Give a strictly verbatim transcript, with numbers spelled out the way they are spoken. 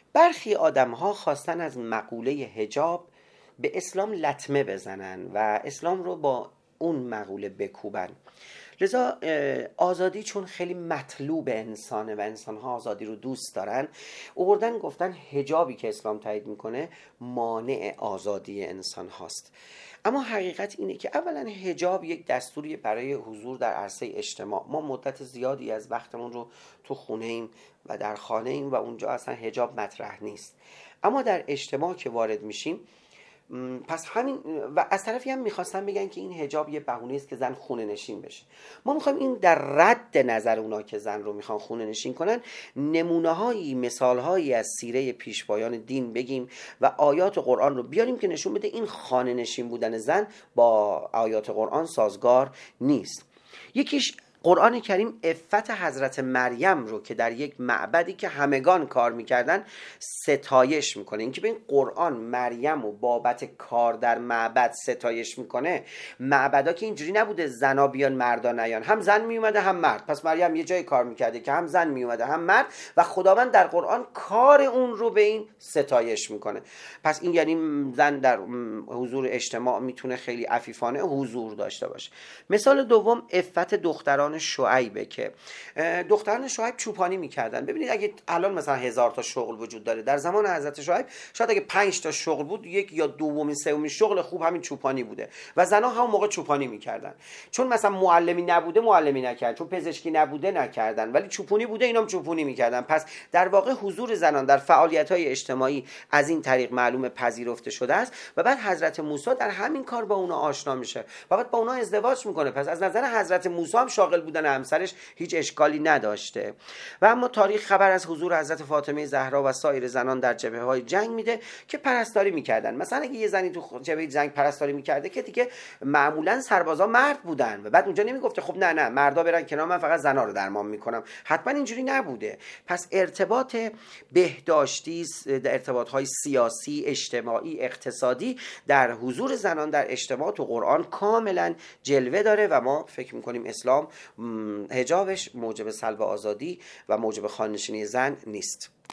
برخی آدم ها خواستن از مقوله حجاب به اسلام لطمه بزنن و اسلام رو با اون مقوله بکوبن. لذا آزادی چون خیلی مطلوب انسانه و انسانها آزادی رو دوست دارن، اووردن گفتن حجابی که اسلام تایید میکنه مانع آزادی انسان هاست. اما حقیقت اینه که اولا حجاب یک دستوری برای حضور در عرصه اجتماع. ما مدت زیادی از وقتمون رو تو خونه ایم و در خانه ایم و اونجا اصلا حجاب مطرح نیست، اما در اجتماع که وارد میشیم پس همین. و از طرفی هم میخواستن بگن که این حجاب یه بهونه است که زن خونه نشین بشه. ما میخوایم این در رد نظر اونا که زن رو میخوان خونه نشین کنن نمونه هایی مثال هایی از سیره پیشوایان دین بگیم و آیات قرآن رو بیاریم که نشون بده این خانه نشین بودن زن با آیات قرآن سازگار نیست. یکیش قرآن کریم عفت حضرت مریم رو که در یک معبدی که همگان کار میکردن ستایش میکنه. اینکه به این قرآن مریم و بابت کار در معبد ستایش میکنه. معبدا که اینجوری نبوده زنا بیان مردا نیان، هم زن میومده هم مرد، پس مریم یه جای کار میکرده که هم زن میومده هم مرد و خداوند در قرآن کار اون رو به این ستایش میکنه. پس این یعنی زن در حضور اجتماع میتونه خیلی عفیفانه حضور داشته باشه. مثال دوم عفت دختران شعیبه که دختران شعیب چوپانی میکردن. ببینید اگه الان مثلا هزار تا شغل وجود داره، در زمان حضرت شعیب شاید اگه پنج تا شغل بود، یک یا دومین سومین شغل خوب همین چوپانی بوده و زنها همون موقع چوپانی میکردن. چون مثلا معلمی نبوده معلمی نکردن، چون پزشکی نبوده نکردن، ولی چوپونی بوده اینام چوپونی میکردن. پس در واقع حضور زنان در فعالیت‌های اجتماعی از این طریق معلومه پذیرفته شده است و بعد حضرت موسی در همین کار با اونا آشنا میشه و بعد با اونا ازدواج میکنه. پس از نظر حضرت موسی هم شاغل بودن همسرش هیچ اشکالی نداشته. و اما تاریخ خبر از حضور حضرت فاطمه زهرا و سایر زنان در جبهه‌های جنگ میده که پرستاری میکردن. مثلا اگه یه زنی تو جبهه جنگ پرستاری میکرده که دیگه معمولا سربازا مرد بودن و بعد اونجا نمیگفته خب نه نه مردا برن کنار، من فقط زنا رو درمان میکنم. حتما اینجوری نبوده. پس ارتباط بهداشتی، ارتباطهای سیاسی، اجتماعی، اقتصادی در حضور زنان در اجتماع تو قرآن کاملا جلوه داره و ما فکر میکنیم اسلام حجابش موجب سلب آزادی و موجب خانه‌نشینی زن نیست.